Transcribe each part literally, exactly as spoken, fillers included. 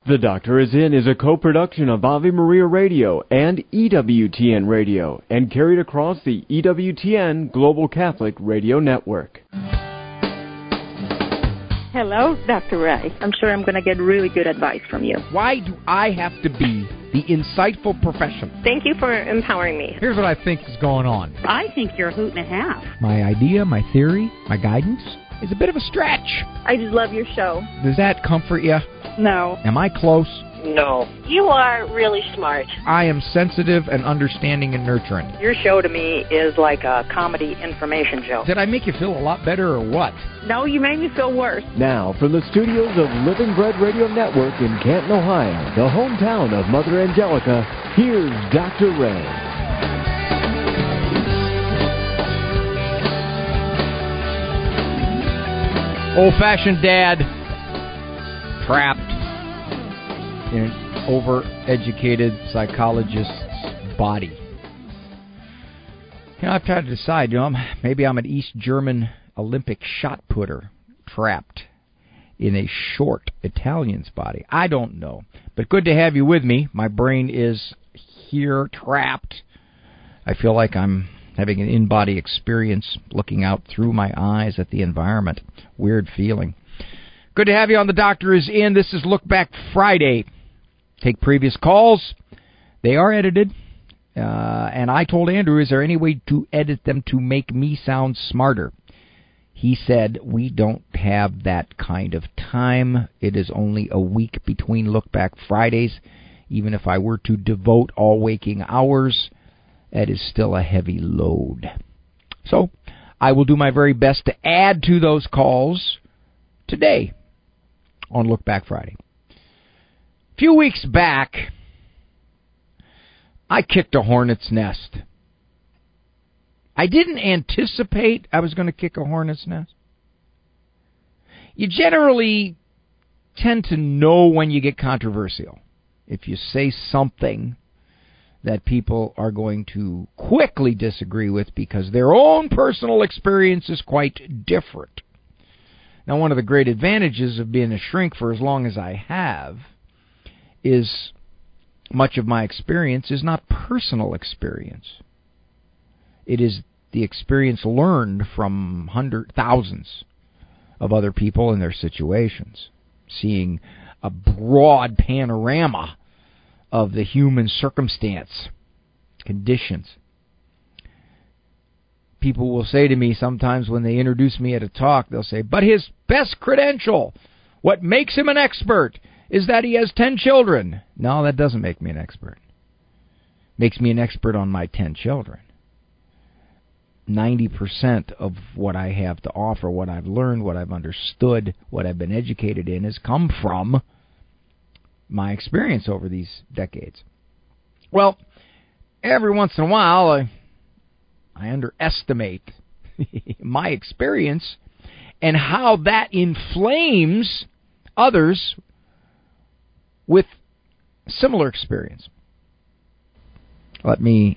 The Doctor Is In is a co-production of Ave Maria Radio and E W T N Radio and carried across the E W T N Global Catholic Radio Network. Hello, Doctor Ray. I'm sure I'm going to get really good advice from you. Why do I have to be the insightful professional? Thank you for empowering me. Here's what I think is going on. I think you're a hoot and a half. My idea, my theory, my guidance is a bit of a stretch. I just love your show. Does that comfort you? No. Am I close? No. You are really smart. I am sensitive and understanding and nurturing. Your show to me is like a comedy information show. Did I make you feel a lot better or what? No, you made me feel worse. Now, from the studios of Living Bread Radio Network in Canton, Ohio, the hometown of Mother Angelica, here's Doctor Ray. Old-fashioned dad, trapped in an overeducated psychologist's body. You know, I've tried to decide, you know, maybe I'm an East German Olympic shot putter trapped in a short Italian's body. I don't know. But good to have you with me. My brain is here, trapped. I feel like I'm having an in-body experience looking out through my eyes at the environment. Weird feeling. Good to have you on The Doctor Is In. This is Look Back Friday. Take previous calls. They are edited. Uh, and I told Andrew, is there any way to edit them to make me sound smarter? He said, we don't have that kind of time. It is only a week between Look Back Fridays. Even if I were to devote all waking hours, that is still a heavy load. So I will do my very best to add to those calls today on Look Back Friday. A few weeks back, I kicked a hornet's nest. I didn't anticipate I was going to kick a hornet's nest. You generally tend to know when you get controversial. If you say something that people are going to quickly disagree with because their own personal experience is quite different. Now, one of the great advantages of being a shrink for as long as I have is much of my experience is not personal experience. It is the experience learned from hundreds, thousands of other people in their situations, seeing a broad panorama of the human circumstance, conditions. People will say to me sometimes when they introduce me at a talk, they'll say, but his best credential, what makes him an expert, is that he has ten children. No, that doesn't make me an expert. Makes me an expert on my ten children. ninety percent of what I have to offer, what I've learned, what I've understood, what I've been educated in has come from my experience over these decades. Well, every once in a while, I, I underestimate my experience and how that inflames others with similar experience. Let me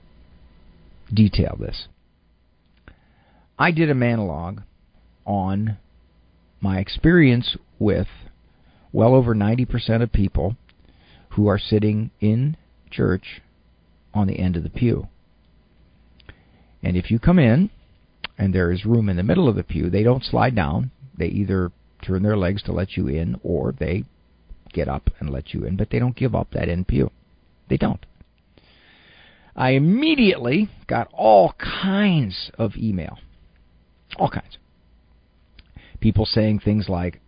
detail this. I did a monologue on my experience with well over ninety percent of people who are sitting in church on the end of the pew. And if you come in and there is room in the middle of the pew, they don't slide down. They either turn their legs to let you in or they get up and let you in, but they don't give up that end pew. They don't. I immediately got all kinds of email. All kinds. People saying things like,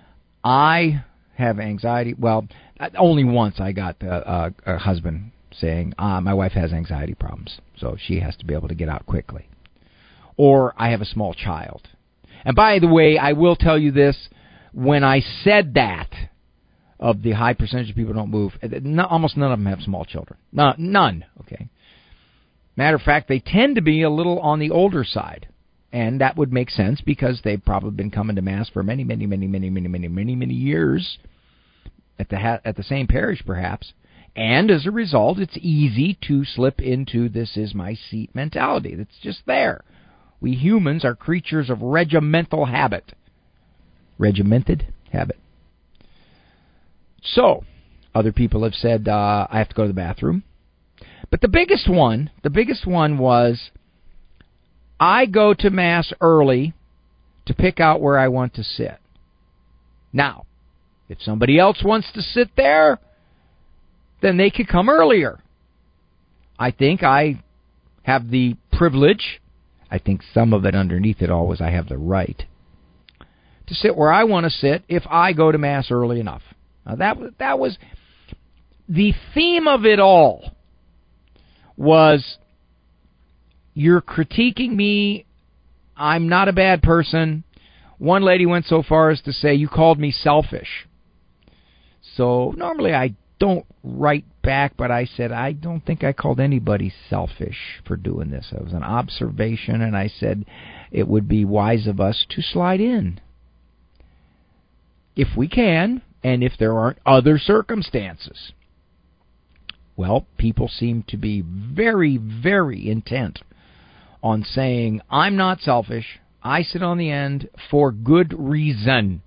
I have anxiety. Well, only once I got a, a, a husband saying, ah, my wife has anxiety problems, so she has to be able to get out quickly. Or, I have a small child. And by the way, I will tell you this, when I said that, of the high percentage of people who don't move, almost none of them have small children. No, none, okay? Matter of fact, they tend to be a little on the older side. And that would make sense because they've probably been coming to Mass for many, many, many, many, many, many, many, many years at the ha- at the same parish, perhaps. And as a result, it's easy to slip into this is my seat mentality. That's just there. We humans are creatures of regimental habit. Regimented habit. So, other people have said, uh, I have to go to the bathroom. But the biggest one, the biggest one was, I go to Mass early to pick out where I want to sit. Now, if somebody else wants to sit there, then they could come earlier. I think I have the privilege, I think some of it underneath it all was I have the right, to sit where I want to sit if I go to Mass early enough. Now that, that was, the theme of it all was, you're critiquing me, I'm not a bad person. One lady went so far as to say, you called me selfish. So normally I don't write back, but I said, I don't think I called anybody selfish for doing this. It was an observation, and I said it would be wise of us to slide in, if we can, and if there aren't other circumstances. Well, people seem to be very, very intent on saying, I'm not selfish, I sit on the end for good reason.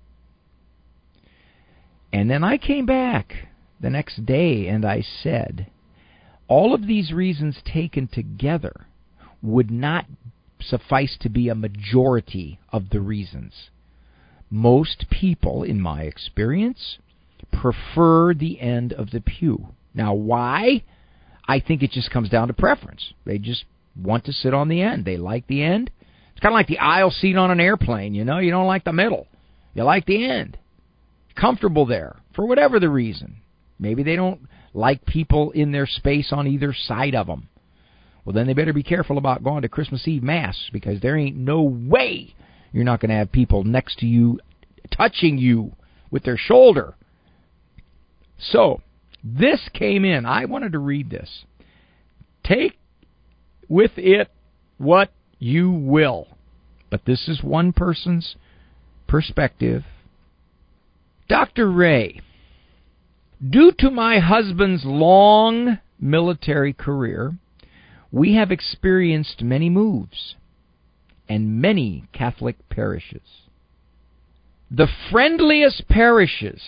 And then I came back the next day and I said, all of these reasons taken together would not suffice to be a majority of the reasons. Most people, in my experience, prefer the end of the pew. Now, why? I think it just comes down to preference. They just want to sit on the end. They like the end. It's kind of like the aisle seat on an airplane, you know? You don't like the middle. You like the end. Comfortable there, for whatever the reason. Maybe they don't like people in their space on either side of them. Well, then they better be careful about going to Christmas Eve Mass, because there ain't no way you're not going to have people next to you touching you with their shoulder. So, this came in. I wanted to read this. Take with it what you will. But this is one person's perspective. Doctor Ray, due to my husband's long military career, we have experienced many moves and many Catholic parishes. The friendliest parishes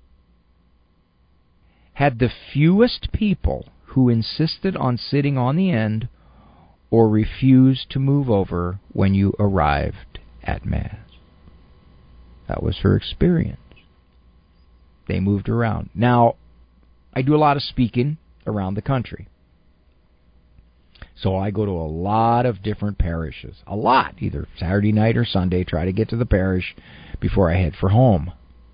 had the fewest people who insisted on sitting on the end or refused to move over when you arrived at Mass. That was her experience. They moved around. Now, I do a lot of speaking around the country. So I go to a lot of different parishes. A lot. Either Saturday night or Sunday, try to get to the parish before I head for home.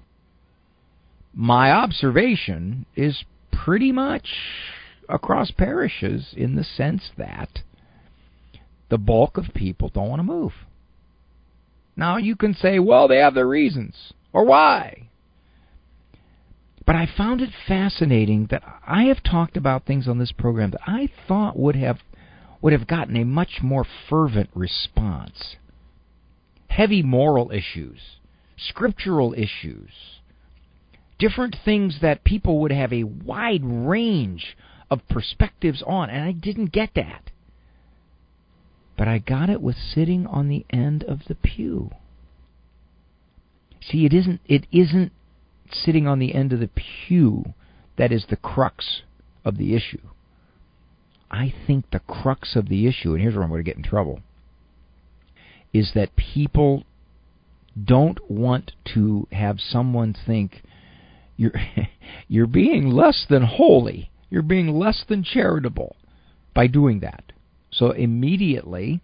My observation is pretty much across parishes in the sense that the bulk of people don't want to move. Now, you can say, well, they have their reasons, or why? But I found it fascinating that I have talked about things on this program that I thought would have would have gotten a much more fervent response. Heavy moral issues, scriptural issues, different things that people would have a wide range of perspectives on, and I didn't get that. But I got it with sitting on the end of the pew. See, it isn't it isn't sitting on the end of the pew that is the crux of the issue. I think the crux of the issue, and here's where I'm going to get in trouble, is that people don't want to have someone think you're you're being less than holy, you're being less than charitable by doing that. So immediately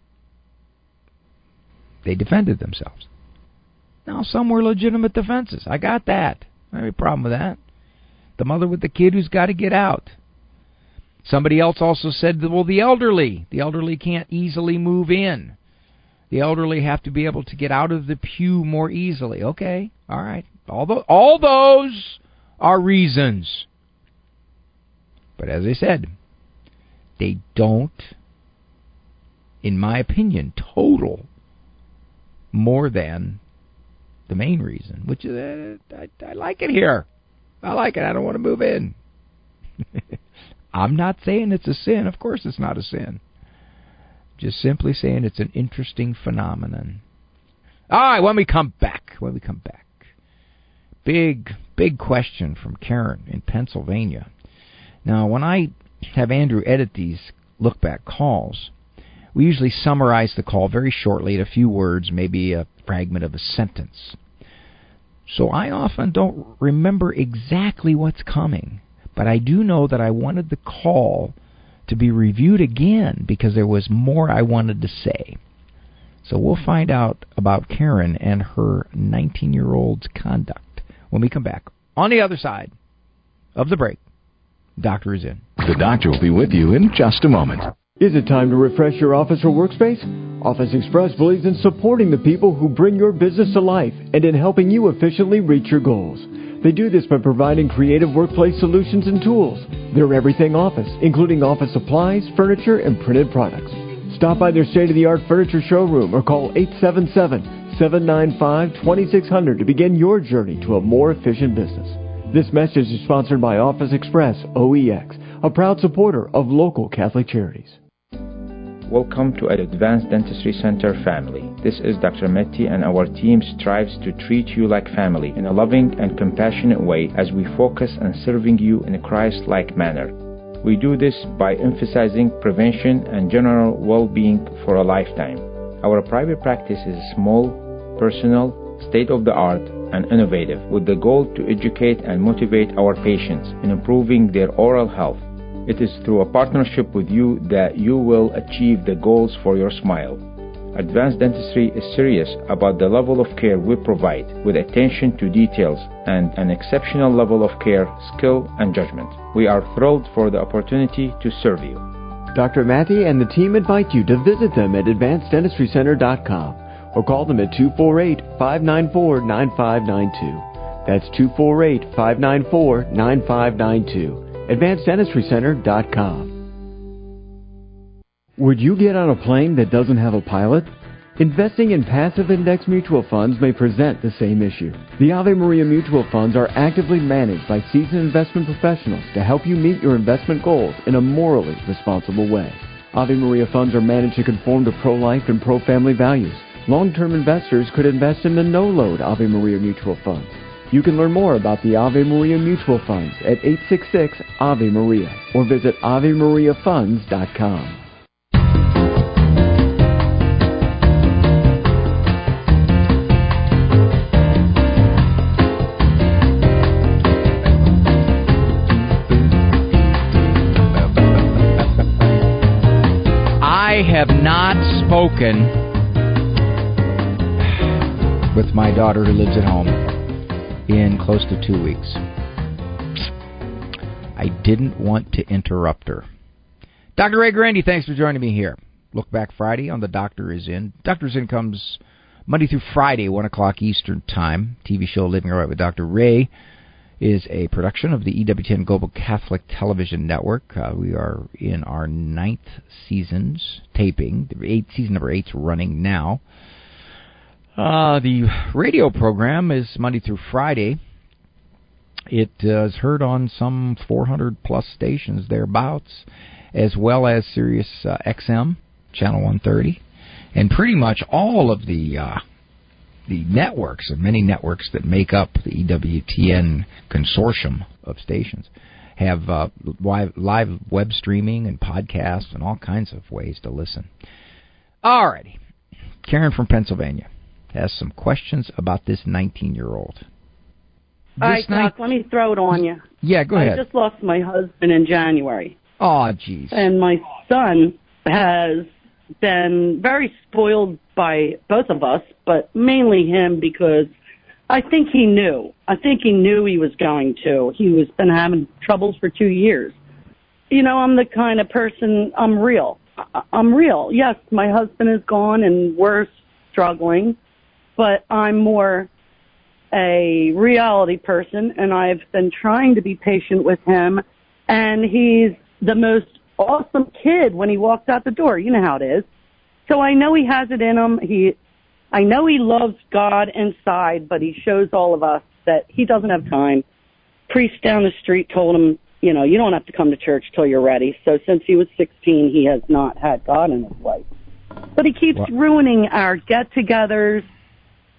they defended themselves. Now, some were legitimate defenses. I got that. I have a problem with that. The mother with the kid who's got to get out. Somebody else also said, well, the elderly. The elderly can't easily move in. The elderly have to be able to get out of the pew more easily. Okay, all right. All, the, all those are reasons. But as I said, they don't, in my opinion, total more than the main reason, which is, uh, I, I like it here. I like it. I don't want to move in. I'm not saying it's a sin. Of course it's not a sin. Just simply saying it's an interesting phenomenon. All right, when we come back, when we come back, big, big question from Karen in Pennsylvania. Now, when I have Andrew edit these look-back calls, we usually summarize the call very shortly in a few words, maybe a fragment of a sentence. So I often don't remember exactly what's coming, but I do know that I wanted the call to be reviewed again because there was more I wanted to say. So we'll find out about Karen and her nineteen-year-old's conduct when we come back. On the other side of the break, Doctor is in. The doctor will be with you in just a moment. Is it time to refresh your office or workspace? Office Express believes in supporting the people who bring your business to life and in helping you efficiently reach your goals. They do this by providing creative workplace solutions and tools. They're everything office, including office supplies, furniture, and printed products. Stop by their state-of-the-art furniture showroom or call eight seven seven, seven nine five, two six zero zero to begin your journey to a more efficient business. This message is sponsored by Office Express O E X, a proud supporter of local Catholic charities. Welcome to Advanced Dentistry Center family. This is Doctor Mehdi, and our team strives to treat you like family in a loving and compassionate way as we focus on serving you in a Christ-like manner. We do this by emphasizing prevention and general well-being for a lifetime. Our private practice is small, personal, state-of-the-art, and innovative, with the goal to educate and motivate our patients in improving their oral health. It is through a partnership with you that you will achieve the goals for your smile. Advanced Dentistry is serious about the level of care we provide, with attention to details and an exceptional level of care, skill, and judgment. We are thrilled for the opportunity to serve you. Doctor Matty and the team invite you to visit them at advanced dentistry center dot com or call them at two four eight, five nine four, nine five nine two. That's two four eight, five nine four, nine five nine two. advanced dentistry center dot com. Would you get on a plane that doesn't have a pilot? Investing in passive index mutual funds may present the same issue. The Ave Maria mutual funds are actively managed by seasoned investment professionals to help you meet your investment goals in a morally responsible way. Ave Maria funds are managed to conform to pro-life and pro-family values. Long-term investors could invest in the no-load Ave Maria mutual funds. You can learn more about the Ave Maria Mutual Funds at eight six six, A V E Maria or visit ave maria funds dot com. I have not spoken with my daughter who lives at home in close to two weeks. I didn't want to interrupt her. Doctor Ray Grandy, thanks for joining me here. Look Back Friday on The Doctor Is In. Doctor Is In comes Monday through Friday, one o'clock Eastern Time. T V show Living Right with Doctor Ray is a production of the E W T N Global Catholic Television Network. Uh, we are in our ninth season's taping. The eight, season number eight's running now. Uh, the radio program is Monday through Friday. It uh, is heard on some four hundred plus stations thereabouts, as well as Sirius uh, X M, Channel one thirty, and pretty much all of the uh, the networks, and many networks that make up the E W T N consortium of stations, have uh, live, live web streaming and podcasts and all kinds of ways to listen. All righty. Karen from Pennsylvania has some questions about this nineteen-year-old. All right, Doc, let me throw it on you. Yeah, go ahead. I just lost my husband in January. Oh, jeez. And my son has been very spoiled by both of us, but mainly him because I think he knew. I think he knew he was going to. He was been having troubles for two years. You know, I'm the kind of person, I'm real. I'm real. Yes, my husband is gone and we're struggling, but I'm more a reality person, and I've been trying to be patient with him, and he's the most awesome kid when he walks out the door. You know how it is. So I know he has it in him. He, I know he loves God inside, but he shows all of us that he doesn't have time. Priest down the street told him, you know, you don't have to come to church till you're ready. So since he was sixteen, he has not had God in his life. But he keeps what? ruining our get-togethers.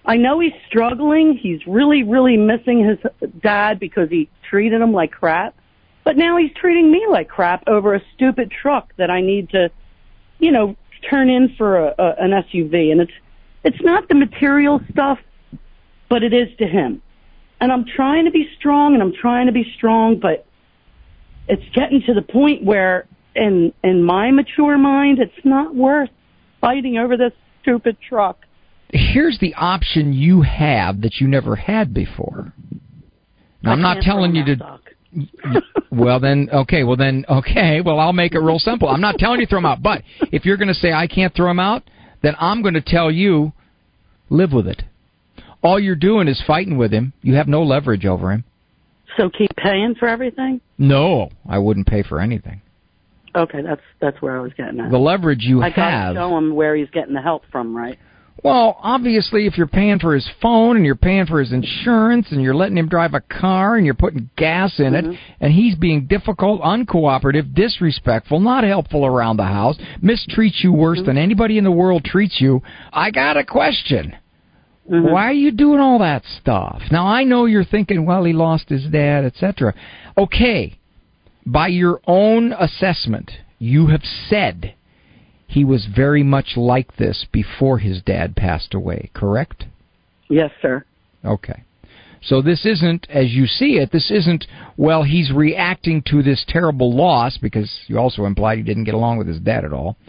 I know he's struggling. He's really, really missing his dad because he treated him like crap. But now he's treating me like crap over a stupid truck that I need to, you know, turn in for a, a, an S U V. And it's it's not the material stuff, but it is to him. And I'm trying to be strong, and I'm trying to be strong, but it's getting to the point where, in in my mature mind, it's not worth fighting over this stupid truck. Here's the option you have that you never had before. Now, I'm not telling you to... Well, then, okay, well, then, okay, well, I'll make it real simple. I'm not telling you to throw him out, but if you're going to say I can't throw him out, then I'm going to tell you, live with it. All you're doing is fighting with him. You have no leverage over him. So keep paying for everything? No, I wouldn't pay for anything. Okay, that's that's where I was getting at. The leverage you I have... I got to show him where he's getting the help from, right? Well, obviously, if you're paying for his phone and you're paying for his insurance and you're letting him drive a car and you're putting gas in mm-hmm. it and he's being difficult, uncooperative, disrespectful, not helpful around the house, mistreats you worse mm-hmm. than anybody in the world treats you, I got a question. Mm-hmm. Why are you doing all that stuff? Now, I know you're thinking, well, he lost his dad, et cetera. Okay, by your own assessment, you have said he was very much like this before his dad passed away, correct? Yes, sir. Okay. So this isn't, as you see it, this isn't, well, he's reacting to this terrible loss, because you also implied he didn't get along with his dad at all.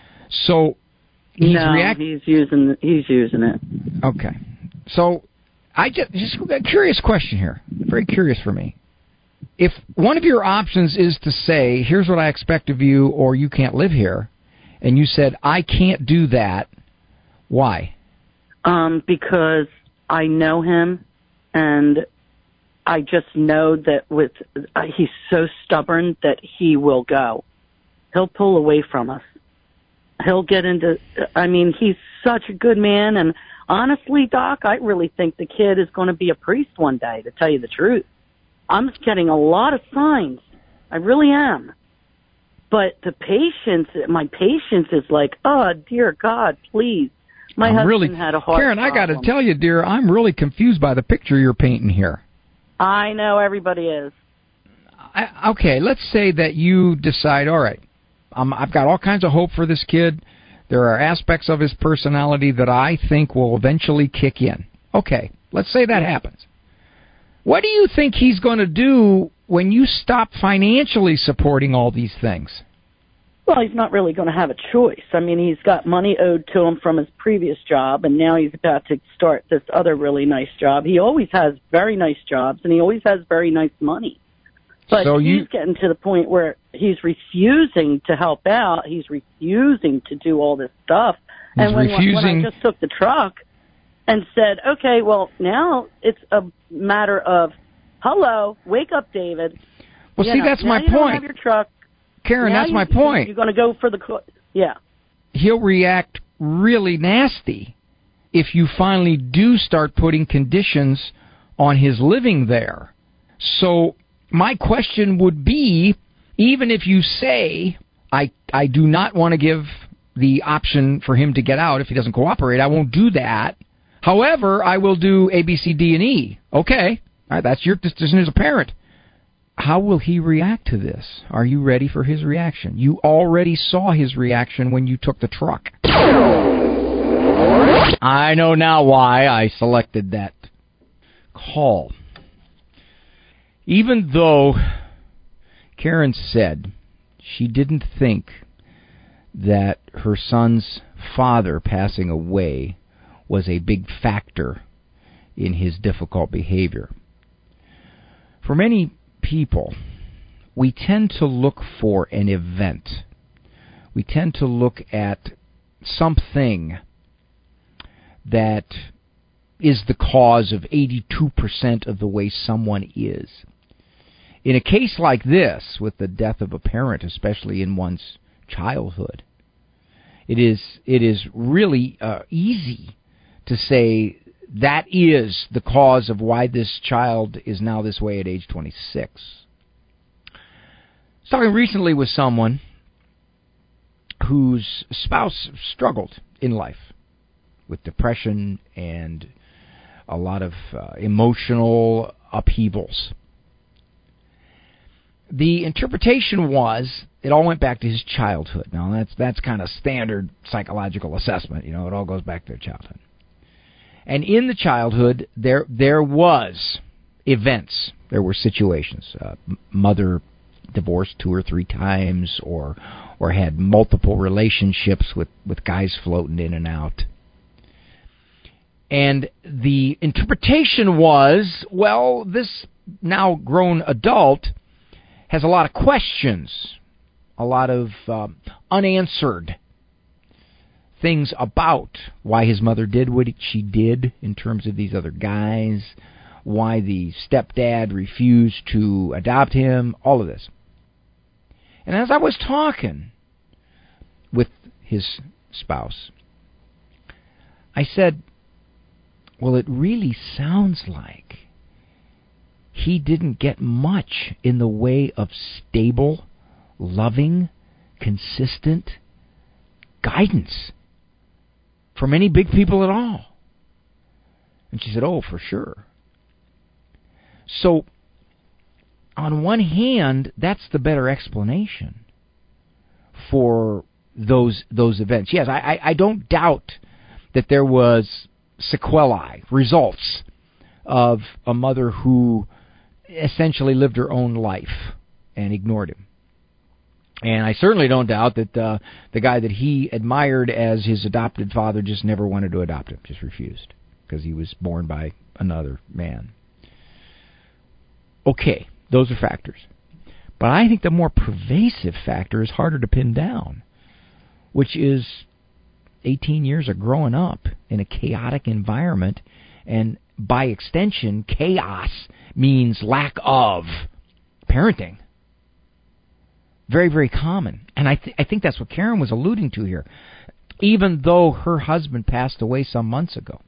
So he's no, react- he's using he's using it. Okay. So I just, just a curious question here, very curious for me. If one of your options is to say, here's what I expect of you, or you can't live here, and you said, I can't do that, why? Um, because I know him, and I just know that with uh, he's so stubborn that he will go. He'll pull away from us. He'll get into, I mean, he's such a good man, and honestly, Doc, I really think the kid is going to be a priest one day, to tell you the truth. I'm getting a lot of signs. I really am. But the patience, my patience is like, oh, dear God, please. My I'm husband really, had a heart Karen, problem. I got to tell you, dear, I'm really confused by the picture you're painting here. I know, everybody is. I, okay, let's say that you decide, all right, um, I've got all kinds of hope for this kid. There are aspects of his personality that I think will eventually kick in. Okay, let's say that happens. What do you think he's going to do when you stop financially supporting all these things? Well, he's not really going to have a choice. I mean, he's got money owed to him from his previous job, and now he's about to start this other really nice job. He always has very nice jobs, and he always has very nice money. But so you... he's getting to the point where he's refusing to help out. He's refusing to do all this stuff. He's and when, refusing... when I just took the truck and said, okay, well, now it's a matter of, hello, wake up, David. Well, you see, know, that's my you point. Don't have your truck. Karen, now that's you, my point. You're going to go for the... Yeah. He'll react really nasty if you finally do start putting conditions on his living there. So my question would be, even if you say, I, I do not want to give the option for him to get out if he doesn't cooperate, I won't do that. However, I will do A, B, C, D, and E. Okay. All right, that's your decision as a parent. How will he react to this? Are you ready for his reaction? You already saw his reaction when you took the truck. I know now why I selected that call. Even though Karen said she didn't think that her son's father passing away was a big factor in his difficult behavior. For many people, we tend to look for an event. We tend to look at something that is the cause of eighty-two percent of the way someone is. In a case like this, with the death of a parent, especially in one's childhood, it is it is really uh, easy to say that is the cause of why this child is now this way at age twenty-six. I was talking recently with someone whose spouse struggled in life with depression and a lot of uh, emotional upheavals. The interpretation was it all went back to his childhood. Now, that's that's kind of standard psychological assessment. You know, it all goes back to their childhood. And in the childhood, there there was events. There were situations. Uh, mother divorced two or three times, or or had multiple relationships with, with guys floating in and out. And the interpretation was, well, this now grown adult has a lot of questions, a lot of um, unanswered things about why his mother did what she did in terms of these other guys, why the stepdad refused to adopt him, all of this. And as I was talking with his spouse, I said, well, it really sounds like he didn't get much in the way of stable, loving, consistent guidance from any big people at all. And she said, oh, for sure. So, on one hand, that's the better explanation for those those events. Yes, I, I, I don't doubt that there was sequelae, results of a mother who essentially lived her own life and ignored him. And I certainly don't doubt that uh, the guy that he admired as his adopted father just never wanted to adopt him, just refused, because he was born by another man. Okay, those are factors. But I think the more pervasive factor is harder to pin down, which is eighteen years of growing up in a chaotic environment, and by extension, chaos means lack of parenting. Very, very common. And I, th- I think that's what Karen was alluding to here. Even though her husband passed away some months ago,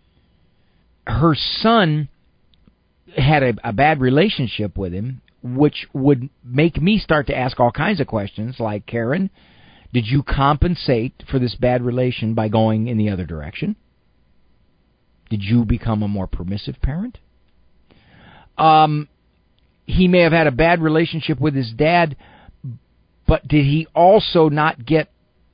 her son had a, a bad relationship with him, which would make me start to ask all kinds of questions like, Karen, did you compensate for this bad relation by going in the other direction? Did you become a more permissive parent? Um, he may have had a bad relationship with his dad, but did he also not get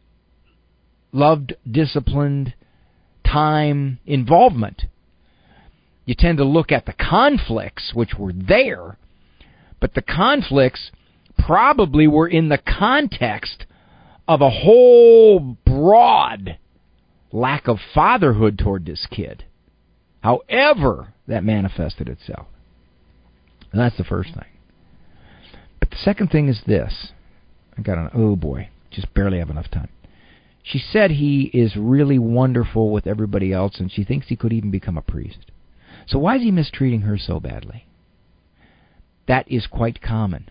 loved, disciplined, time, involvement? You tend to look at the conflicts, which were there, but the conflicts probably were in the context of a whole broad lack of fatherhood toward this kid. However that manifested itself. And that's the first thing. But the second thing is this. I got an, oh boy, just barely have enough time. She said he is really wonderful with everybody else, and she thinks he could even become a priest. So why is he mistreating her so badly? That is quite common.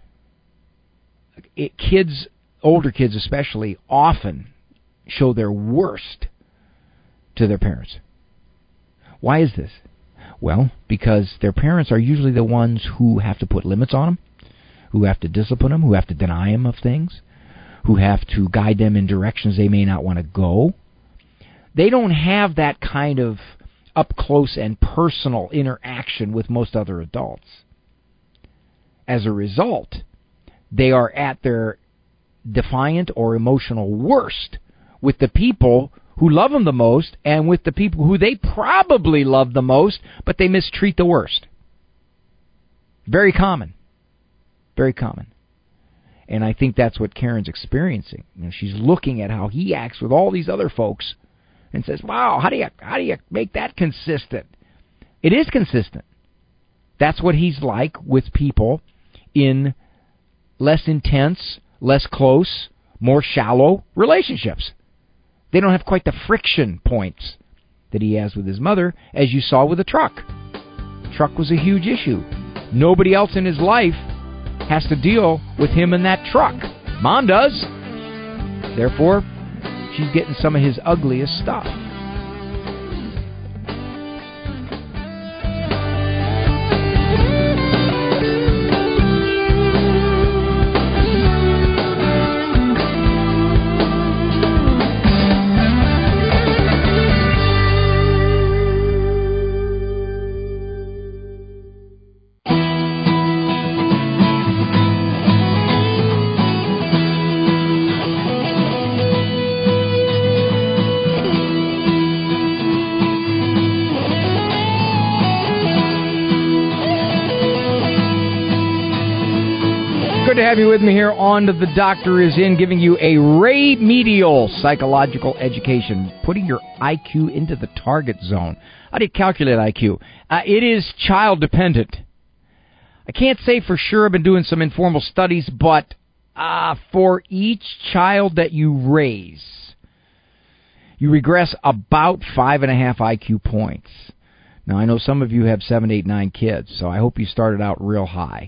It, kids, older kids especially, often show their worst to their parents. Why is this? Well, because their parents are usually the ones who have to put limits on them, who have to discipline them, who have to deny them of things, who have to guide them in directions they may not want to go. They don't have that kind of up-close and personal interaction with most other adults. As a result, they are at their defiant or emotional worst with the people who love them the most and with the people who they probably love the most, but they mistreat the worst. Very common. Very common. And I think that's what Karen's experiencing. You know, she's looking at how he acts with all these other folks and says, wow, how do you how do you make that consistent? It is consistent. That's what he's like with people in less intense, less close, more shallow relationships. They don't have quite the friction points that he has with his mother, as you saw with the truck. Truck was a huge issue. Nobody else in his life has to deal with him in that truck. Mom does. Therefore, she's getting some of his ugliest stuff. good to have you with me here on The Doctor Is In, giving you a remedial psychological education, putting your I Q into the target zone. How do you calculate I Q? Uh, it is child-dependent. I can't say for sure. I've been doing some informal studies, but uh, for each child that you raise, you regress about five and a half I Q points. Now, I know some of you have seven, eight, nine kids, so I hope you started out real high.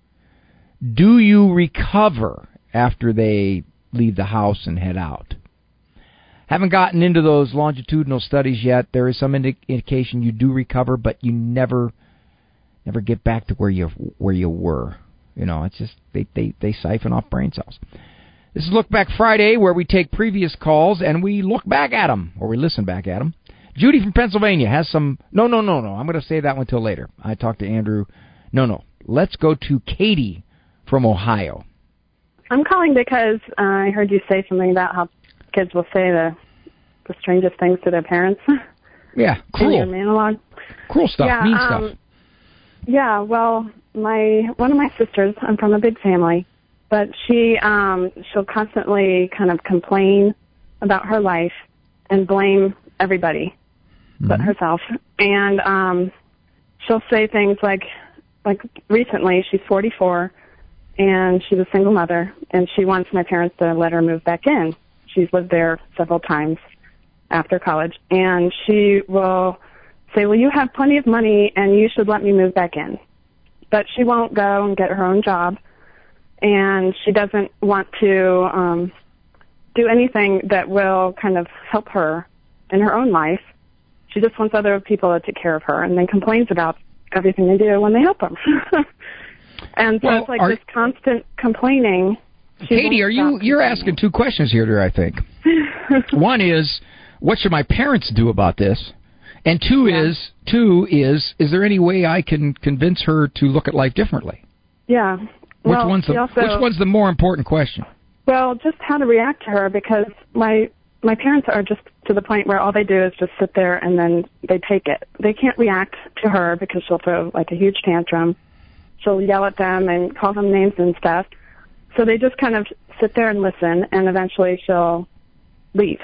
Do you recover after they leave the house and head out? Haven't gotten into those longitudinal studies yet. There is some indi- indication you do recover, but you never, never get back to where you where you were. You know, it's just they, they, they siphon off brain cells. This is Look Back Friday, where we take previous calls and we look back at them, or we listen back at them. Judy from Pennsylvania has some... No, no, no, no. I'm going to save that one till later. I talked to Andrew. No, no. Let's go to Katie from Ohio. I'm calling because uh, I heard you say something about how kids will say the the strangest things to their parents. Yeah, cruel. In your monologue. Cruel stuff, yeah, mean um, stuff. Yeah, well, my one of my sisters, I'm from a big family, but she um, she'll constantly kind of complain about her life and blame everybody but mm-hmm. herself. And um, she'll say things like, like recently, she's forty-four, and she's a single mother, and she wants my parents to let her move back in. She's lived there several times after college, and she will say, well, you have plenty of money, and you should let me move back in. But she won't go and get her own job, and she doesn't want to um, do anything that will kind of help her in her own life. She just wants other people to take care of her, and then complains about everything they do when they help them. And so well, it's like are, this constant complaining. Katie, are you you're asking two questions here, dear, I think. One is, what should my parents do about this? And two yeah. is, two is, is there any way I can convince her to look at life differently? Yeah. Which well, one's the also, which one's the more important question? Well, just how to react to her, because my my parents are just to the point where all they do is just sit there and then they take it. They can't react to her because she'll throw like a huge tantrum. She'll yell at them and call them names and stuff. So they just kind of sit there and listen, and eventually she'll leave.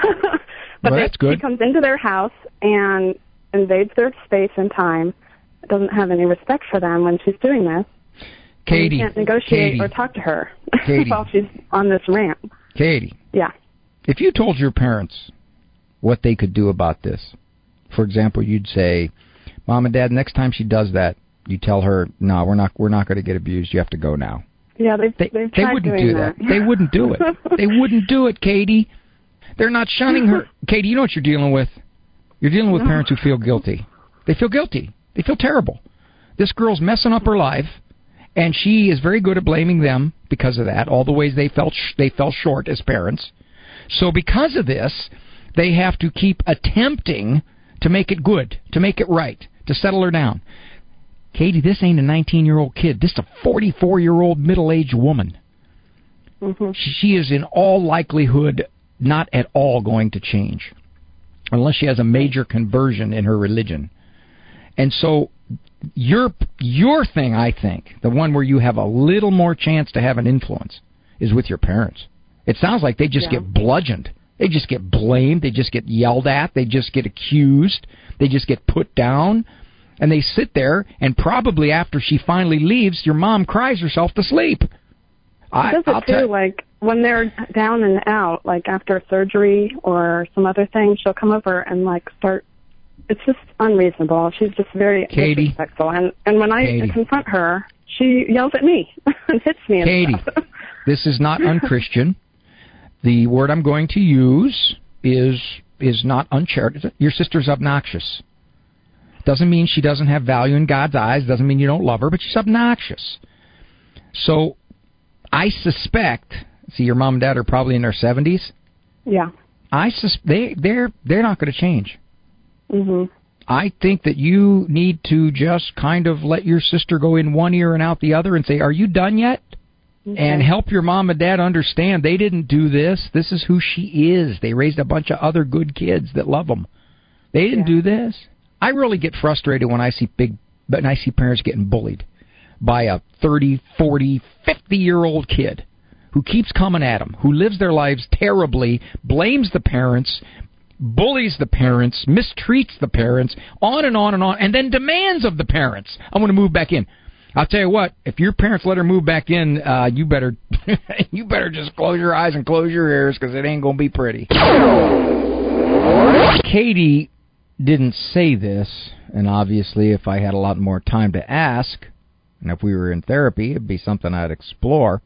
But well, that's they, good. She comes into their house and invades their space and time. Doesn't have any respect for them when she's doing this. Katie, you can't negotiate Katie, or talk to her Katie, while she's on this rant. Katie. Yeah. If you told your parents what they could do about this, for example, you'd say, Mom and Dad, next time she does that, you tell her, no, we're not we're not going to get abused. You have to go now. Yeah, they've, they, they've they tried wouldn't doing do that. that. They wouldn't do it. They wouldn't do it, Katie. They're not shunning her. Katie, you know what you're dealing with? You're dealing with no. parents who feel guilty. They feel guilty. They feel terrible. This girl's messing up her life, and she is very good at blaming them because of that, all the ways they felt sh- they fell short as parents. So because of this, they have to keep attempting to make it good, to make it right, to settle her down. Katie, this ain't a nineteen-year-old kid. This is a forty-four-year-old middle-aged woman. Mm-hmm. She, she is in all likelihood not at all going to change unless she has a major conversion in her religion. And so your your thing, I think, the one where you have a little more chance to have an influence, is with your parents. It sounds like they just yeah. get bludgeoned. They just get blamed. They just get yelled at. They just get accused. They just get put down. And they sit there, and probably after she finally leaves, your mom cries herself to sleep. She I, does it I'll too, tell- like when they're down and out, like after surgery or some other thing, she'll come over and like start. It's just unreasonable. She's just very Katie, disrespectful. And, and when I Katie. confront her, she yells at me and hits me and Katie, stuff. This is not unchristian. The word I'm going to use is is not uncharitable. Your sister's obnoxious. Doesn't mean she doesn't have value in God's eyes. Doesn't mean you don't love her, but she's obnoxious. So I suspect, see, your mom and dad are probably in their seventies. Yeah. I sus- they they're they're not going to change. Mhm. I think that you need to just kind of let your sister go in one ear and out the other and say, "Are you done yet?" Okay. And help your mom and dad understand they didn't do this. This is who she is. They raised a bunch of other good kids that love them. They didn't yeah. do this. I really get frustrated when I see big, when I see parents getting bullied. by a thirty, forty, fifty-year-old kid who keeps coming at them, who lives their lives terribly, blames the parents, bullies the parents, mistreats the parents, on and on and on, and then demands of the parents, I want to move back in. I'll tell you what, if your parents let her move back in, uh, you better you better just close your eyes and close your ears, because it ain't going to be pretty. Katie didn't say this, and obviously if I had a lot more time to ask, and if we were in therapy, it'd be something I'd explore.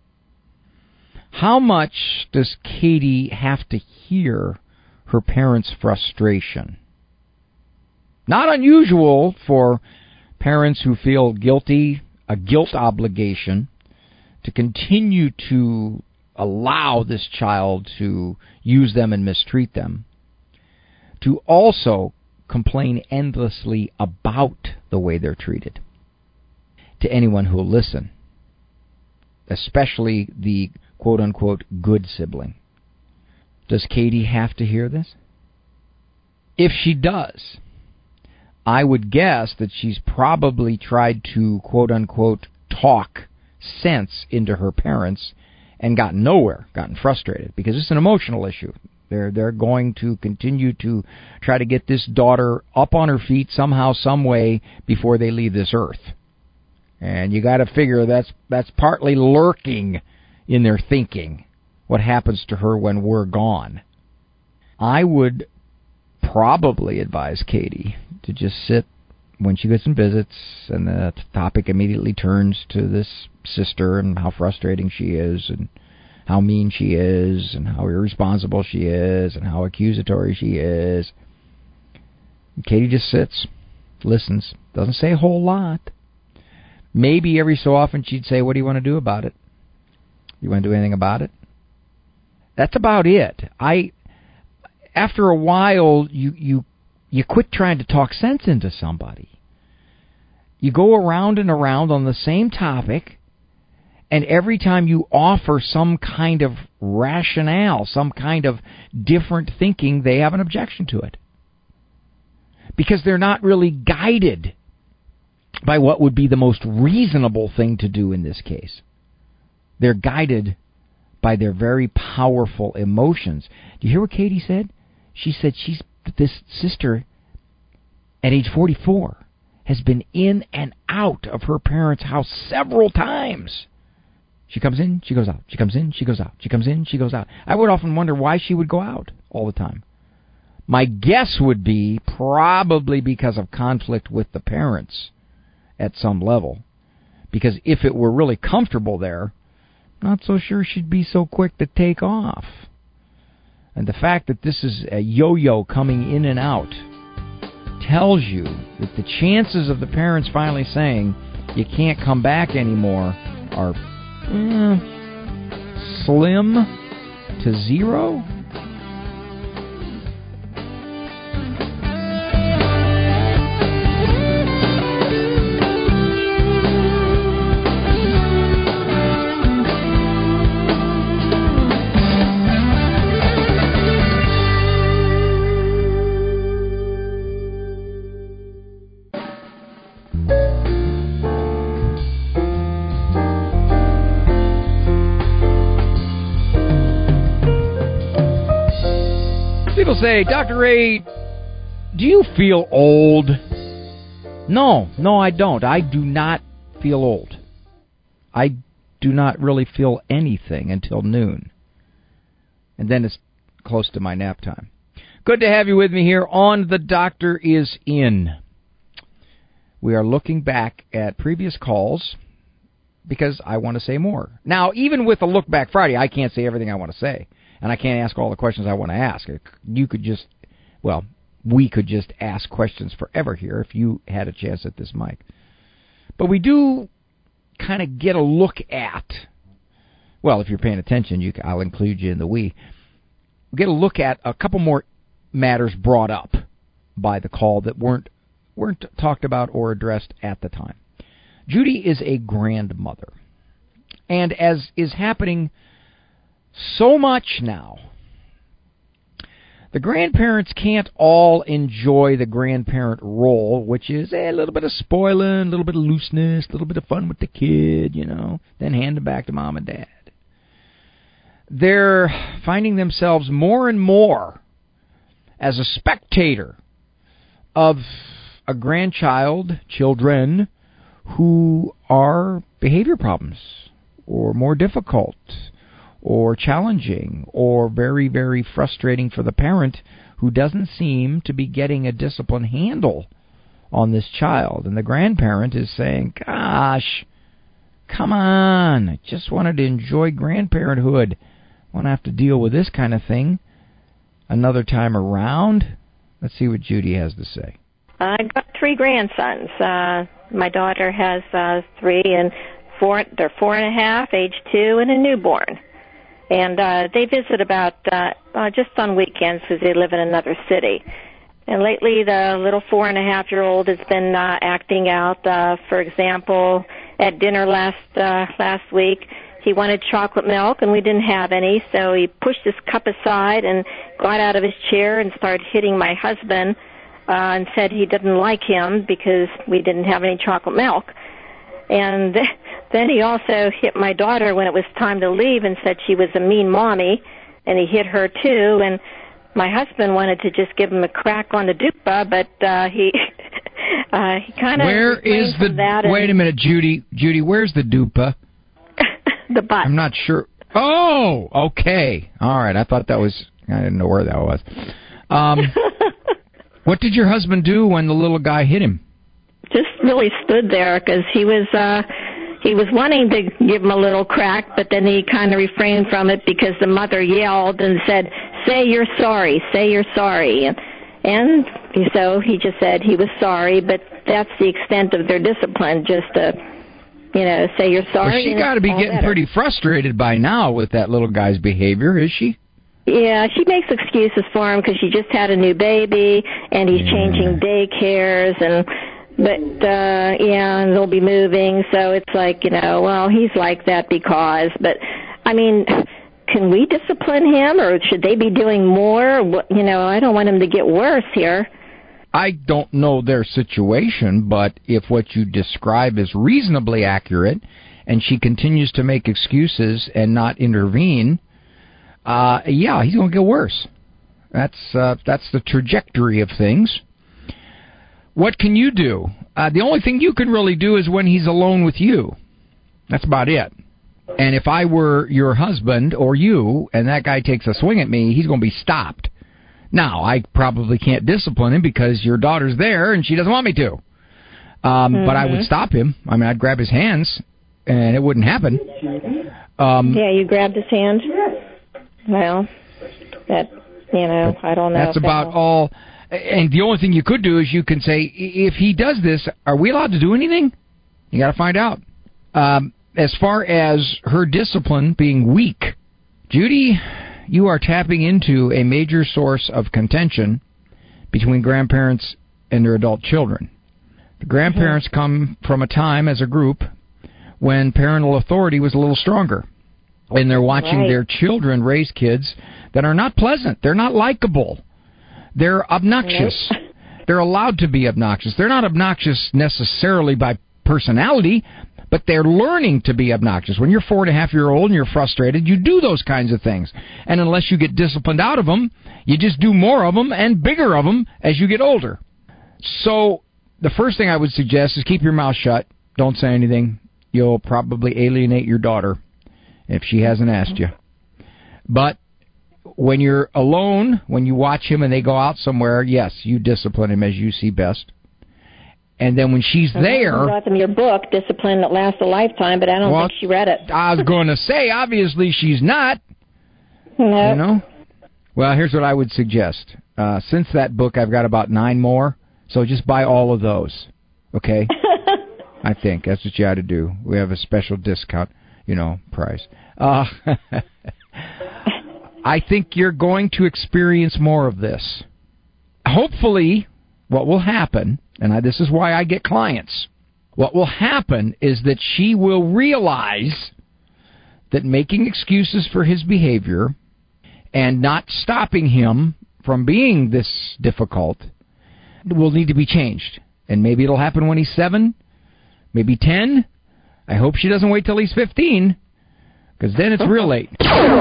How much does Katie have to hear her parents' frustration? Not unusual for parents who feel guilty, a guilt obligation, to continue to allow this child to use them and mistreat them, to also complain endlessly about the way they're treated to anyone who will listen, especially the quote-unquote good sibling. Does Katie have to hear this? If she does, I would guess that she's probably tried to quote-unquote talk sense into her parents and gotten nowhere, gotten frustrated, because it's an emotional issue. They're they're going to continue to try to get this daughter up on her feet somehow, some way before they leave this earth. And you got to figure that's that's partly lurking in their thinking, what happens to her when we're gone. I would probably advise Katie to just sit when she gets some visits and the topic immediately turns to this sister and how frustrating she is and how mean she is and how irresponsible she is and how accusatory she is. Katie just sits, listens, doesn't say a whole lot. Maybe every so often she'd say, "What do you want to do about it? You want to do anything about it?" That's about it. I, after a while, you, you, you quit trying to talk sense into somebody. You go around and around on the same topic, and every time you offer some kind of rationale, some kind of different thinking, they have an objection to it. Because they're not really guided by what would be the most reasonable thing to do in this case. They're guided by their very powerful emotions. Do you hear what Katie said? She said she's this sister at age forty-four has been in and out of her parents' house several times. She comes in, she goes out. She comes in, she goes out. She comes in, she goes out. I would often wonder why she would go out all the time. My guess would be probably because of conflict with the parents at some level. Because if it were really comfortable there, not so sure she'd be so quick to take off. And the fact that this is a yo-yo coming in and out tells you that the chances of the parents finally saying you can't come back anymore are eh, slim to zero. People say, Doctor Ray, do you feel old? No, no, I don't. I do not feel old. I do not really feel anything until noon. And then it's close to my nap time. Good to have you with me here on The Doctor Is In. We are looking back at previous calls because I want to say more. Now, even with a Look Back Friday, I can't say everything I want to say. And I can't ask all the questions I want to ask. You could just, well, we could just ask questions forever here if you had a chance at this mic. But we do kind of get a look at, well, if you're paying attention, you, I'll include you in the we. We get a look at a couple more matters brought up by the call that weren't weren't talked about or addressed at the time. Judy is a grandmother. And as is happening so much now, The grandparents can't all enjoy the grandparent role, which is eh, a little bit of spoiling, a little bit of looseness, a little bit of fun with the kid, you know, then hand it back to mom and dad. They're finding themselves more and more as a spectator of a grandchild, children, who are behavior problems, or more difficult, or challenging, or very, very frustrating for the parent who doesn't seem to be getting a disciplined handle on this child. And the grandparent is saying, gosh, come on, I just wanted to enjoy grandparenthood. I won't have to deal with this kind of thing another time around. Let's see what Judy has to say. I've got three grandsons. Uh, my daughter has uh, three, and four. They're four and a half, age two, and a newborn. And uh, they visit about uh, uh, just on weekends because they live in another city. And lately, the little four and a half year old has been uh, acting out. Uh, for example, at dinner last uh, last week, he wanted chocolate milk, and we didn't have any. So he pushed his cup aside and got out of his chair and started hitting my husband. Uh, and said he didn't like him because we didn't have any chocolate milk. And th- then he also hit my daughter when it was time to leave and said she was a mean mommy, and he hit her too. And my husband wanted to just give him a crack on the dupa, but uh, he uh, he kind of Where is the that wait a minute, Judy? Judy, where's the dupa? The butt. I'm not sure. Oh, okay, all right. I thought that was. I didn't know where that was. Um. What did your husband do when the little guy hit him? Just really stood there because he was uh, he was wanting to give him a little crack, but then he kind of refrained from it because the mother yelled and said, "Say you're sorry, say you're sorry," and and so he just said he was sorry. But that's the extent of their discipline, just to you know say you're sorry. Well, she got to be getting better. pretty frustrated by now with that little guy's behavior, is she? Yeah, she makes excuses for him because she just had a new baby and he's yeah. changing daycares and but uh yeah, and they'll be moving, so it's like, you know, well, he's like that because but I mean, can we discipline him or should they be doing more? You know, I don't want him to get worse here. I don't know their situation, but if what you describe is reasonably accurate and she continues to make excuses and not intervene, Uh, yeah, he's going to get worse. That's uh, that's the trajectory of things. What can you do? Uh, the only thing you can really do is when he's alone with you. That's about it. And if I were your husband or you, and that guy takes a swing at me, he's going to be stopped. Now, I probably can't discipline him because your daughter's there and she doesn't want me to. Um, mm-hmm. But I would stop him. I mean, I'd grab his hands, and it wouldn't happen. Um, yeah, you grabbed his hand? Well, that, you know, I don't know. That's about that'll... all. And the only thing you could do is you can say, if he does this, are we allowed to do anything? You got to find out. Um, as far as her discipline being weak, Judy, you are tapping into a major source of contention between grandparents and their adult children. The grandparents mm-hmm. come from a time as a group when parental authority was a little stronger. And they're watching right. their children raise kids that are not pleasant. They're not likable. They're obnoxious. Nope. They're allowed to be obnoxious. They're not obnoxious necessarily by personality, but they're learning to be obnoxious. When you're four and a half year old and you're frustrated, you do those kinds of things. And unless you get disciplined out of them, you just do more of them and bigger of them as you get older. So the first thing I would suggest is keep your mouth shut. Don't say anything. You'll probably alienate your daughter if she hasn't asked you. But when you're alone, when you watch him and they go out somewhere, yes, you discipline him as you see best. And then when she's well, there... You got them your book, Discipline That Lasts a Lifetime, but I don't well, think she read it. I was going to say, obviously she's not. No. You know? Well, here's what I would suggest. Uh, since that book, I've got about nine more, so just buy all of those, okay? I think that's what you ought to do. We have a special discount. You know, price. Uh, I think you're going to experience more of this. Hopefully, what will happen, and I, this is why I get clients, what will happen is that she will realize that making excuses for his behavior and not stopping him from being this difficult will need to be changed. And maybe it'll happen when he's seven, maybe ten. I hope she doesn't wait till he's fifteen, because then it's real late.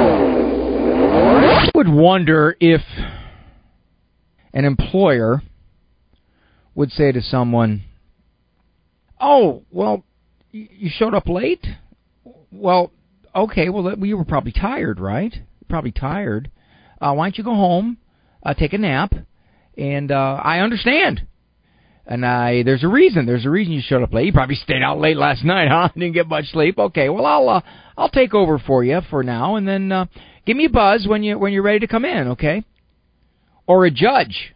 I would wonder if an employer would say to someone, oh, well, you showed up late? Well, okay, well, you were probably tired, right? Probably tired. Uh, why don't you go home, uh, take a nap, and uh, I understand. And I, there's a reason. There's a reason you showed up late. You probably stayed out late last night, huh? Didn't get much sleep. Okay, well, I'll uh, I'll take over for you for now, and then uh, give me a buzz when you when you're ready to come in, okay? Or a judge.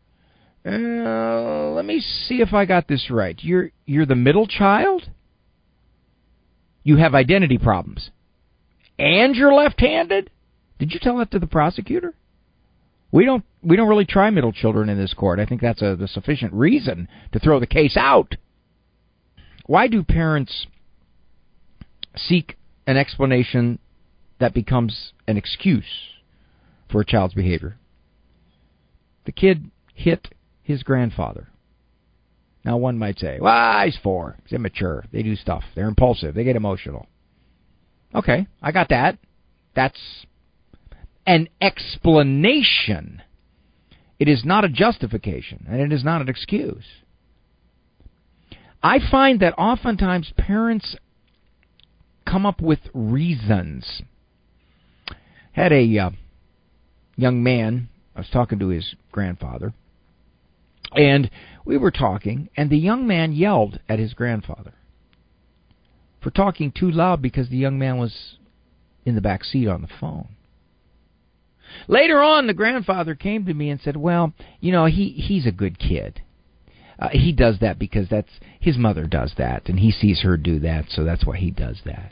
Uh, let me see if I got this right. You're you're the middle child? You have identity problems. And you're left-handed? Did you tell that to the prosecutor? We don't we don't really try middle children in this court. I think that's a, a sufficient reason to throw the case out. Why do parents seek an explanation that becomes an excuse for a child's behavior? The kid hit his grandfather. Now one might say, well, he's four. He's immature. They do stuff. They're impulsive. They get emotional. Okay, I got that. That's an explanation. It is not a justification, and it is not an excuse. I find that oftentimes parents come up with reasons. Had a uh, young man, I was talking to his grandfather, and we were talking, and the young man yelled at his grandfather for talking too loud because the young man was in the back seat on the phone. Later on, the grandfather came to me and said, well, you know, he, he's a good kid. Uh, he does that because that's his mother does that, and he sees her do that, so that's why he does that.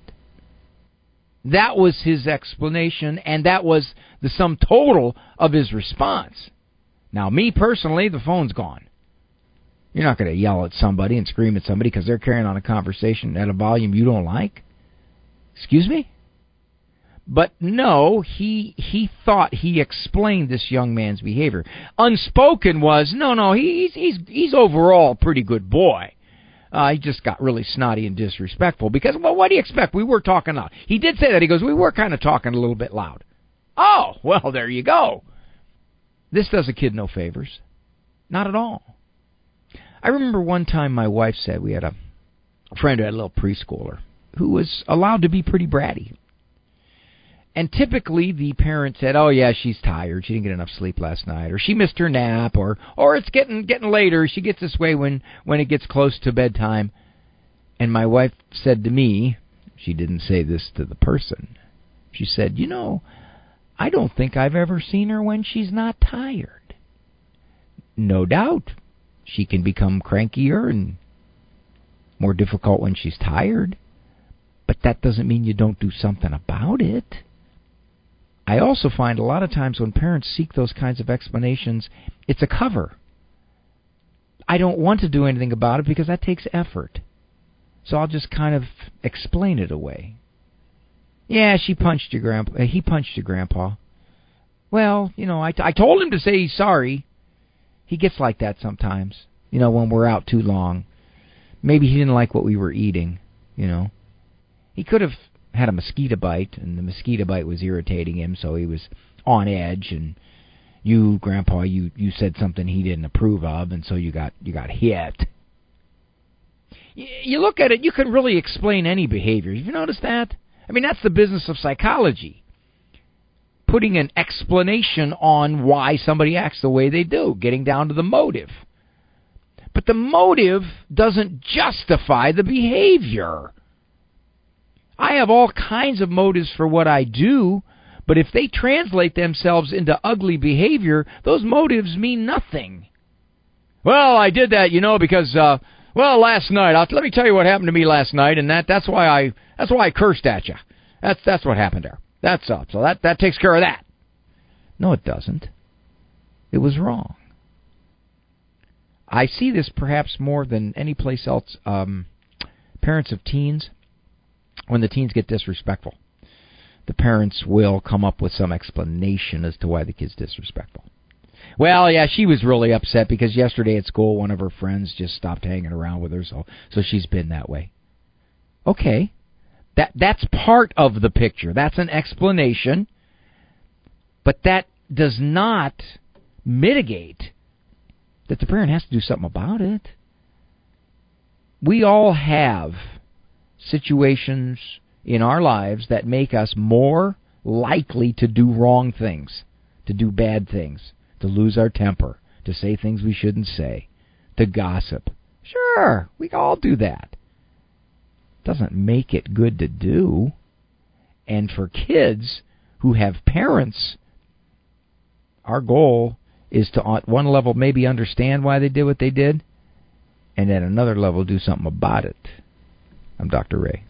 That was his explanation, and that was the sum total of his response. Now, me personally, the phone's gone. You're not going to yell at somebody and scream at somebody because they're carrying on a conversation at a volume you don't like. Excuse me? But no, he he thought he explained this young man's behavior. Unspoken was, no, no, he's he's he's overall a pretty good boy. Uh, he just got really snotty and disrespectful because, well, what do you expect? We were talking loud. He did say that. He goes, we were kind of talking a little bit loud. Oh, well, there you go. This does a kid no favors. Not at all. I remember one time my wife said, we had a friend who had a little preschooler who was allowed to be pretty bratty. And typically the parent said, oh, yeah, she's tired. She didn't get enough sleep last night. Or she missed her nap. Or or it's getting getting later. She gets this way when, when it gets close to bedtime. And my wife said to me, she didn't say this to the person. She said, you know, I don't think I've ever seen her when she's not tired. No doubt. She can become crankier and more difficult when she's tired. But that doesn't mean you don't do something about it. I also find a lot of times when parents seek those kinds of explanations, it's a cover. I don't want to do anything about it because that takes effort. So I'll just kind of explain it away. Yeah, she punched your grandpa. He punched your grandpa. Well, you know, I, t- I told him to say he's sorry. He gets like that sometimes, you know, when we're out too long. Maybe he didn't like what we were eating, you know. He could have had a mosquito bite, and the mosquito bite was irritating him, so he was on edge, and you, Grandpa, you, you said something he didn't approve of, and so you got you got hit. You, you look at it, you can really explain any behavior. Have you noticed that? I mean, that's the business of psychology. Putting an explanation on why somebody acts the way they do, getting down to the motive. But the motive doesn't justify the behavior. I have all kinds of motives for what I do, but if they translate themselves into ugly behavior, those motives mean nothing. Well, I did that, you know, because, uh, well, last night, I'll, let me tell you what happened to me last night, and that, that's why I that's why I cursed at you. That's that's what happened there. That's up. So that, that takes care of that. No, it doesn't. It was wrong. I see this perhaps more than any place else. Um, parents of teens, when the teens get disrespectful, the parents will come up with some explanation as to why the kid's disrespectful. Well, yeah, she was really upset because yesterday at school, one of her friends just stopped hanging around with her, so so she's been that way. Okay. That that's part of the picture. That's an explanation. But that does not mitigate that the parent has to do something about it. We all have situations in our lives that make us more likely to do wrong things, to do bad things, to lose our temper, to say things we shouldn't say, to gossip. Sure, we all do that. Doesn't make it good to do. And for kids who have parents, our goal is to, on one level, maybe understand why they did what they did, and at another level, do something about it. I'm Doctor Ray.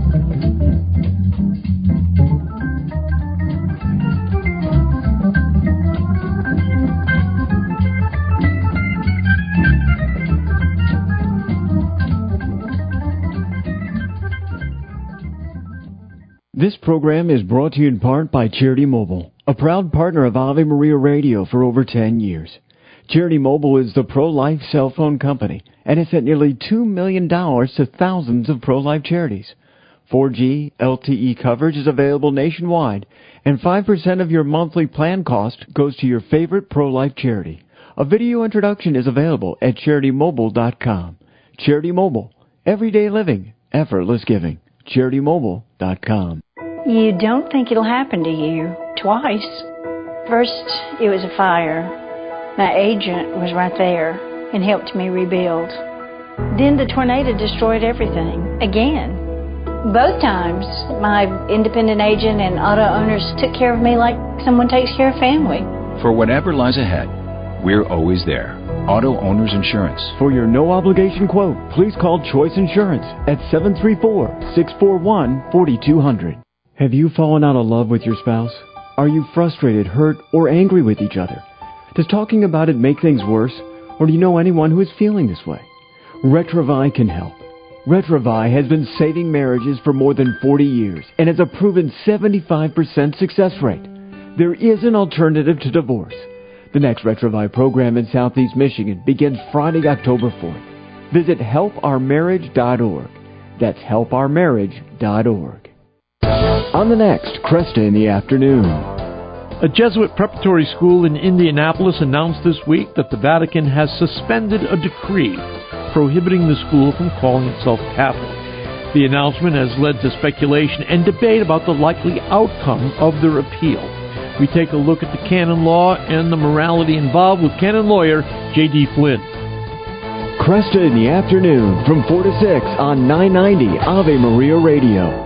This program is brought to you in part by Charity Mobile, a proud partner of Ave Maria Radio for over ten years. Charity Mobile is the pro-life cell phone company and has sent nearly two million dollars to thousands of pro-life charities. four G L T E coverage is available nationwide, and five percent of your monthly plan cost goes to your favorite pro-life charity. A video introduction is available at charity mobile dot com. Charity Mobile, everyday living, effortless giving. charity mobile dot com. You don't think it'll happen to you twice. First, it was a fire. My agent was right there and helped me rebuild. Then the tornado destroyed everything, again. Both times, my independent agent and auto owners took care of me like someone takes care of family. For whatever lies ahead, we're always there. Auto Owners Insurance. For your no-obligation quote, please call Choice Insurance at seven three four, six four one, four two zero zero. Have you fallen out of love with your spouse? Are you frustrated, hurt, or angry with each other? Does talking about it make things worse? Or do you know anyone who is feeling this way? Retrovi can help. Retrovi has been saving marriages for more than forty years and has a proven seventy-five percent success rate. There is an alternative to divorce. The next Retrovi program in Southeast Michigan begins Friday, October fourth. Visit help our marriage dot org. That's help our marriage dot org. On the next, Cresta in the Afternoon. A Jesuit preparatory school in Indianapolis announced this week that the Vatican has suspended a decree prohibiting the school from calling itself Catholic. The announcement has led to speculation and debate about the likely outcome of their appeal. We take a look at the canon law and the morality involved with canon lawyer J D. Flynn. Cresta in the Afternoon from four to six on nine ninety Ave Maria Radio.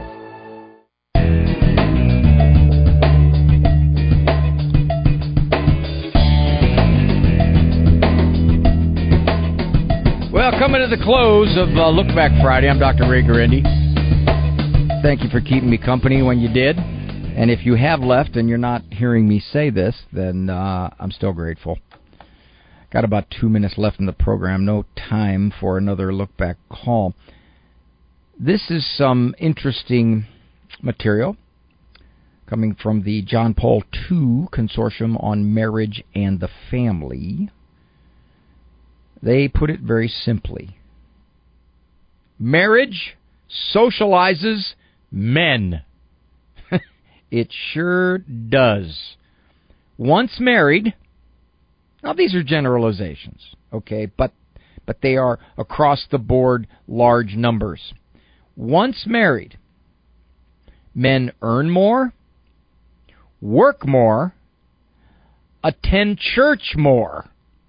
Well, coming to the close of uh, Look Back Friday, I'm Doctor Ray Guarendi. Thank you for keeping me company when you did. And if you have left and you're not hearing me say this, then uh, I'm still grateful. Got about two minutes left in the program. No time for another Look Back call. This is some interesting material coming from the John Paul the Second Consortium on Marriage and the Family. They put it very simply. Marriage socializes men. It sure does. Once married, now these are generalizations, okay, but but they are across the board large numbers. Once married, men earn more, work more, attend church more.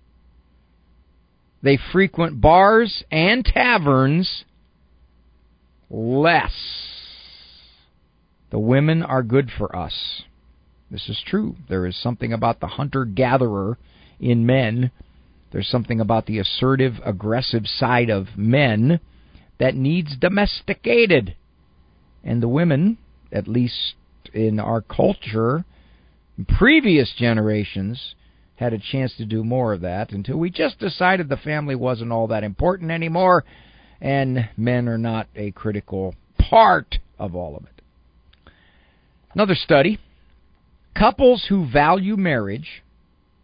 They frequent bars and taverns less. The women are good for us. This is true. There is something about the hunter-gatherer in men. There's something about the assertive, aggressive side of men that needs domesticated. And the women, at least in our culture, in previous generations, had a chance to do more of that until we just decided the family wasn't all that important anymore and men are not a critical part of all of it. Another study, couples who value marriage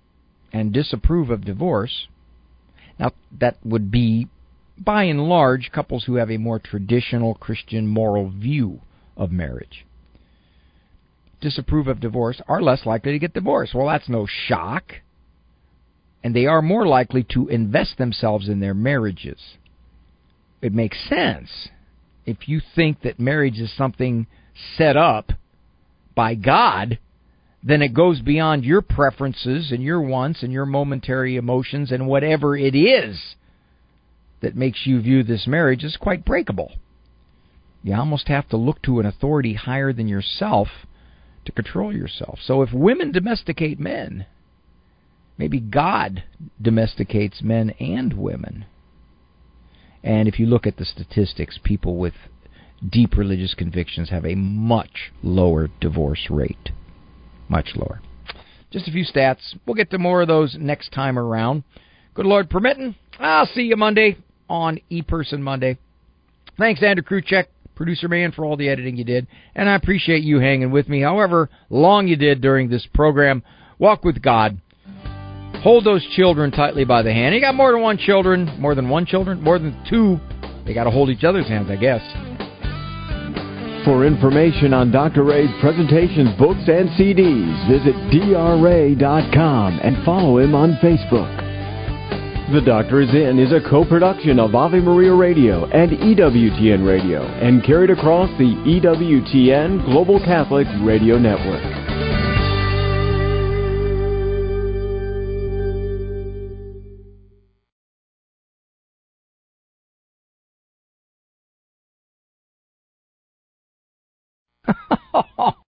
and disapprove of divorce. Now, that would be, by and large, couples who have a more traditional Christian moral view of marriage. Disapprove of divorce are less likely to get divorced. Well, that's no shock. And they are more likely to invest themselves in their marriages. It makes sense. If you think that marriage is something set up by God, then it goes beyond your preferences and your wants and your momentary emotions, and whatever it is that makes you view this marriage as quite breakable. You almost have to look to an authority higher than yourself to control yourself. So if women domesticate men, maybe God domesticates men and women. And if you look at the statistics, people with deep religious convictions have a much lower divorce rate. Much lower. Just a few stats. We'll get to more of those next time around. Good Lord permitting, I'll see you Monday on ePerson Monday. Thanks, Andrew Kruchek, producer man, for all the editing you did. And I appreciate you hanging with me, however long you did during this program. Walk with God. Hold those children tightly by the hand. You got more than one children, more than one children, more than two. They got to hold each other's hands, I guess. For information on Doctor Ray's presentations, books, and C Ds, visit D R ray dot com and follow him on Facebook. The Doctor Is In is a co-production of Ave Maria Radio and E W T N Radio and carried across the E W T N Global Catholic Radio Network. Ha ha!